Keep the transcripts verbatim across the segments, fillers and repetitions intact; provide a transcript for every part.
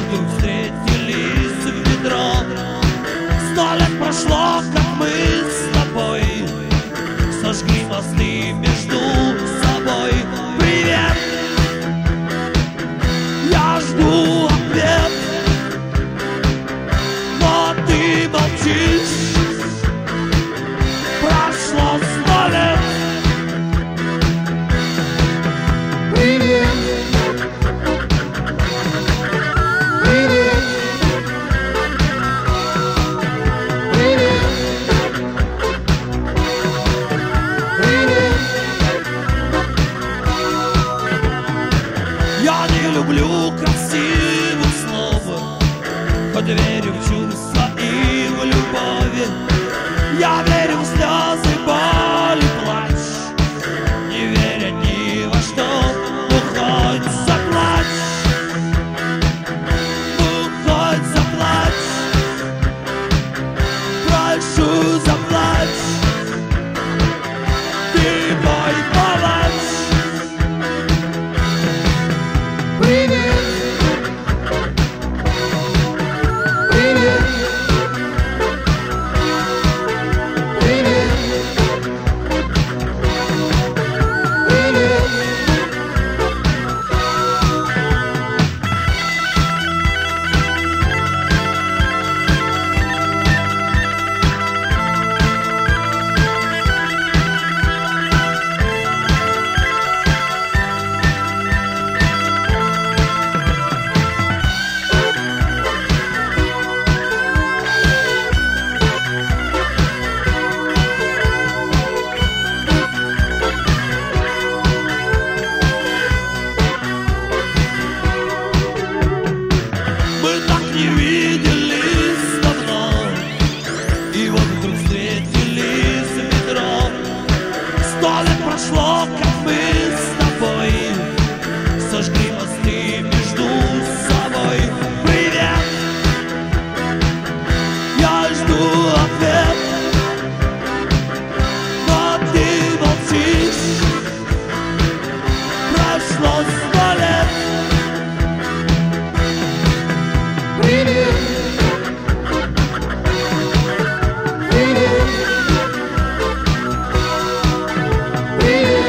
вдруг встретились в метро. Сто лет прошло, как мы с тобой сожгли мосты между собой. Привет, я жду ответ, но ты молчишь. Прошло сто лет. Привет, привет, привет, привет. Я не люблю красивых слов, хоть верю в чувства и в любовь. Я верю в слезы, боль и плач, не веря ни во что. Ну хоть заплачь, ну хоть заплачь, прошу заплачь, ты мой палач. Привет, привет, привет, привет. Мы так не виделись давно, и вот вдруг встретились в метро. Сто лет прошло, как мы с тобой сожгли мосты между собой. Привет, я жду ответ, но ты молчишь. Прошло сто лет. Привет, привет, привет,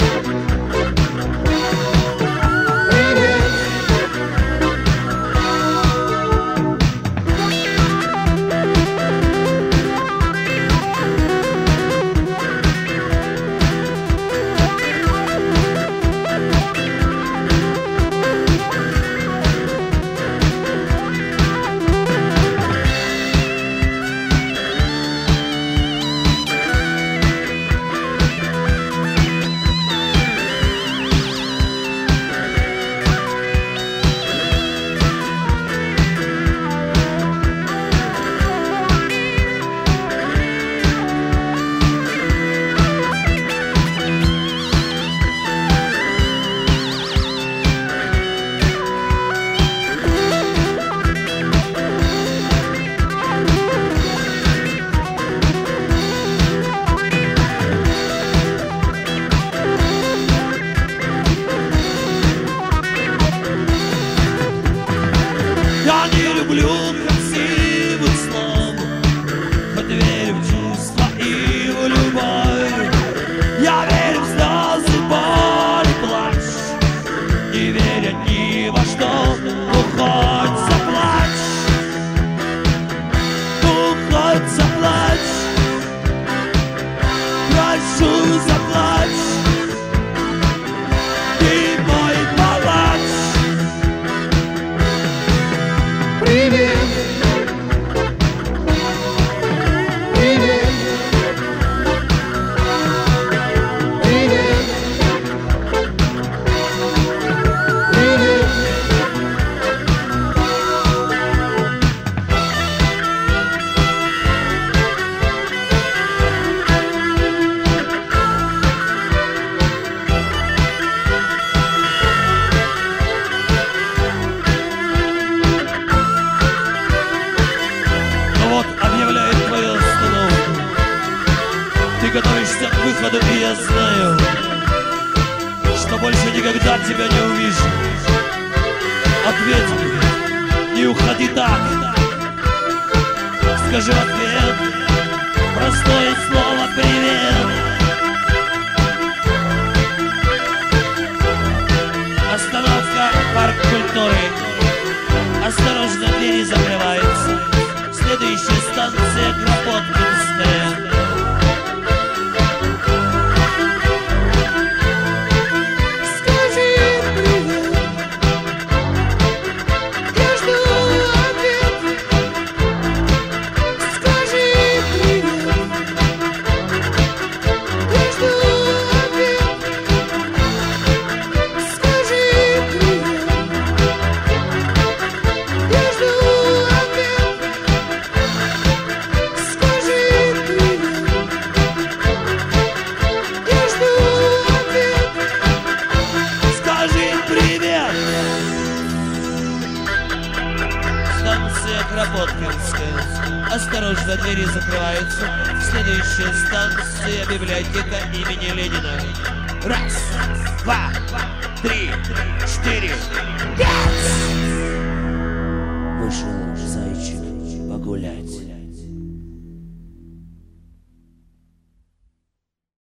привет. Я не люблю красивых слов, хоть верю в чувства и в любовь. Я верю в слезы, боль и плач, не веря ни во что. Ну хоть заплачь, ну хоть заплачь, прошу заплачь, ты мой палач. Привет, привет, привет, привет. Ты готовишься к выходу, и я знаю, что больше никогда тебя не увижу. Ответь мне. Не уходи так. Скажи в ответ простое слово «привет». Остановка, парк культуры. Осторожно, двери закрываются. Следующая станция Кропоткинская. Кропоткинская. Осторожно, двери закрываются. Следующая станция библиотека имени Ленина. Раз, два, три, четыре, пять. Вышел зайчик погулять.